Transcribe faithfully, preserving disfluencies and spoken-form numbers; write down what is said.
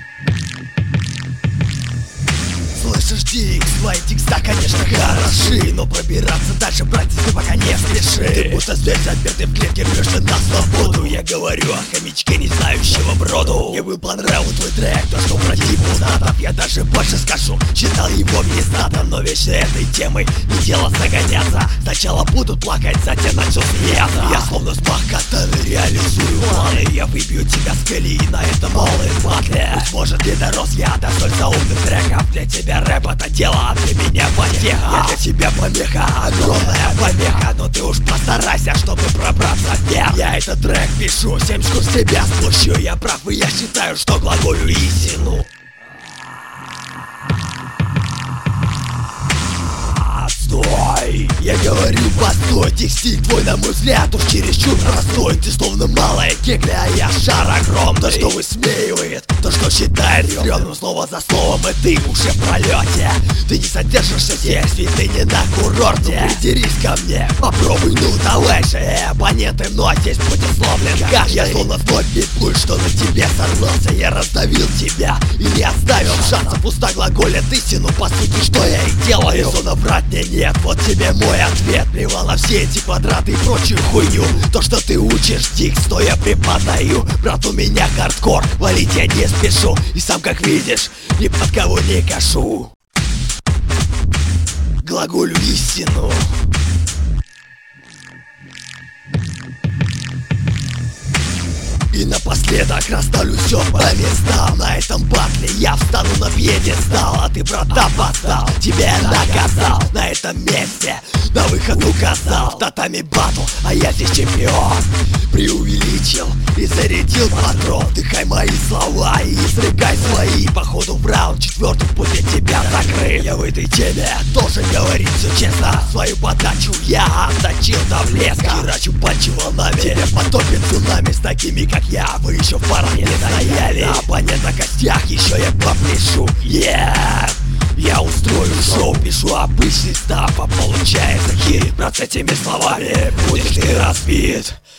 Слышишь, Дикс, твои текста, конечно, хороши, но пробираться дальше, братец, ты пока не спеши. Ты будто зверь, запертый в клетке, рвешься на свободу. Я говорю о хомячке, не знающего броду. Мне бы понравился твой трек, то, что про типу знатов. Я даже больше скажу, читал его вне знатом. Но вечно этой темой не дело загоняться. Сначала будут плакать, затем начнут смеяться. Я словно спах, который реализую планы. Я выбью тебя с колеи на этом малой батле. Быть может, не дорос я до столь заумных треков. Для тебя рэп это дело, а для меня потеха. Я для тебя помеха, огромная помеха. Но ты уж постарайся, чтобы пробраться вверх. Я этот трек пишу, семь шкур с тебя спущу. Я прав, и я считаю, что глаголю истину. Стой! Я говорю, постой, текстиль твой, на мой взгляд, уж чересчур простой. Ты словно малая кегля, а я шар огромный. То, что высмеивает, то, что считает стрёмным слово за словом, и ты уже в пролете. Ты не содержишься здесь, ведь ты не на курорте. Ну, придерись ко мне, попробуй, ну давай же. Оппоненты мной здесь будет сломлен каждый. Я словно вновь битбуль, что на тебе сорвался. Я раздавил тебя и не оставил шансов. Пусто глаголят истину, по сути, что я и делаю. И словно врать мне нет, вот тебе мой ответ. Плевал на все эти квадраты и прочую хуйню. То, что ты учишь, Дикс, то я преподаю. Брат, у меня хардкор, валить я не спешу. И сам, как видишь, ни под кого не кашу. Глаголю истину. И напоследок расставлю все по местам. На этом батле я встану на пьедестал. А ты, брат, опоздал, тебя я наказал. На этом месте на выход указал. В татами батл, а я здесь чемпион. Преувеличил и зарядил патрон. Дыхай мои слова и изрыгай свои. Походу в раунд четвертый путь для тебя закрыт. Я в этой теме должен говорить все честно. Свою подачу я отточил до блеска. Херачу панчи волнами, тебе потопит цунами. С такими как я, вы еще в парах не стояли. На оппонент на костях еще я попляшу. Yeah! Я устрою шоу, пишу обычный став, а получается хит. Брат, с этими словами будешь ты разбит.